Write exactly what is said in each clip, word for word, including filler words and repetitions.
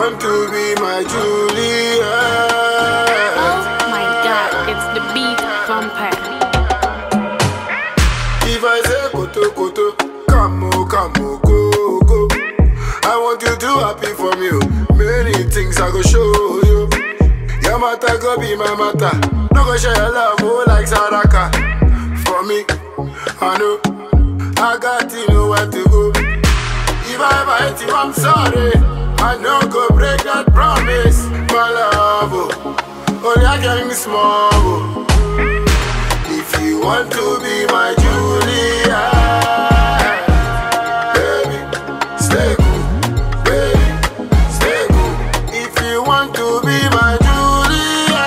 want to be my Julia. Oh my God, it's the beat vampire. If I say koto koto, come on, come on, go go. I want you to happy for me. Many things I go show you. Your matter go be my matter. No go share your love oh, like Saraka. For me, I know I got to know where to go. If I ever hate you, I'm sorry. I know go break that promise, my love. Oh, only I can be small. Oh. If you want to be my Julia, baby, stay cool, baby, stay cool. If you want to be my Julia,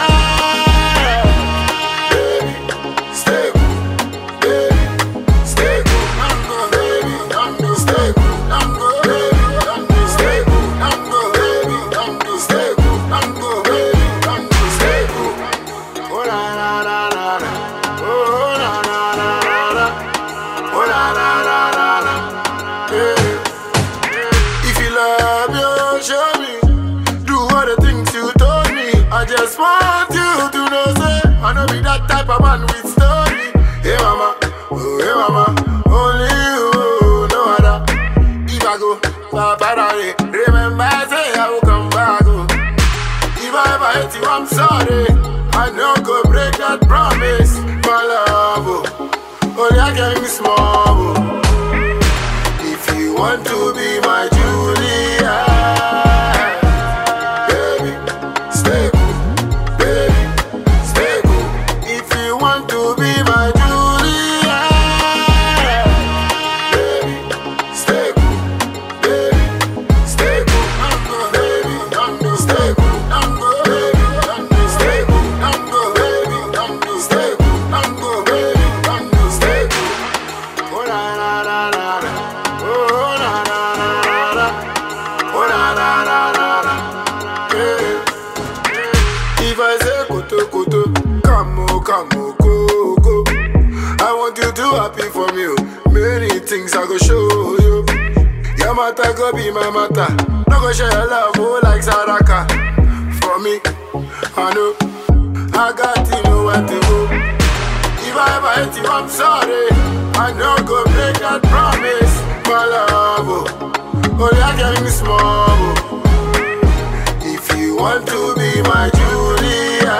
baby, stay cool, baby, stay cool. I'm go, baby, I'm go, stay cool. I'm go, baby, I'm go, stay cool. I'm go, baby, I'm go, stay cool. I'm go, baby, I'm go, stay cool. Oh la la la la la. Oh la la la la la. Oh la la la la la. Yeah. If you love you, show me. Do all the things you told me. I just want you to know, say I know be that type of man with story. Hey mama, oh hey mama, only you, no other. If I go, Papa, remember I say I will come back. Oh. If I ever hate you, I'm sorry. I know go break that promise, my love. Oh. Only I can be small. Oh. If you want to be my Julia, baby, stay cool, baby, stay cool. If you want to be my Julia, baby, stay cool, baby, stay cool. I'm go, baby, I'm go, stay cool. I'm go, baby, I'm go, stay cool. I'm go, baby, I'm go, stay cool. I'm go, baby, I'm go, stay cool. Oh la la la la la. Oh la la la la la. Oh la la la la la. Yeah. If I say koto koto, come on, come on, go go. I want you to happy for me. Many things I go show you. Your matter go be my matter. No go share your love oh, like Saraka. For me, I know I got to know where to go. If I ever hate you, I'm sorry. I know go break that promise, my love. Oh, only I can be small. Oh. If you want to be my Julia,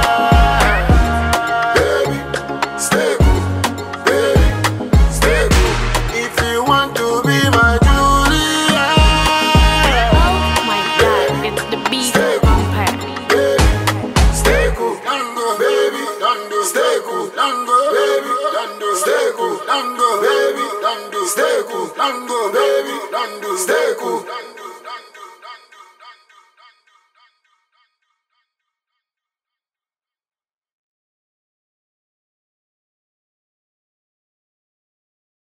baby, stay cool, baby, stay cool. If you want to be my Julia, Oh my God, it's the beat vampire. baby, stay cool. Dango, baby, dango, stay cool. Dango, baby, dango, stay cool. Dango, baby, dango, stay cool. Dango, baby, dango, stay cool.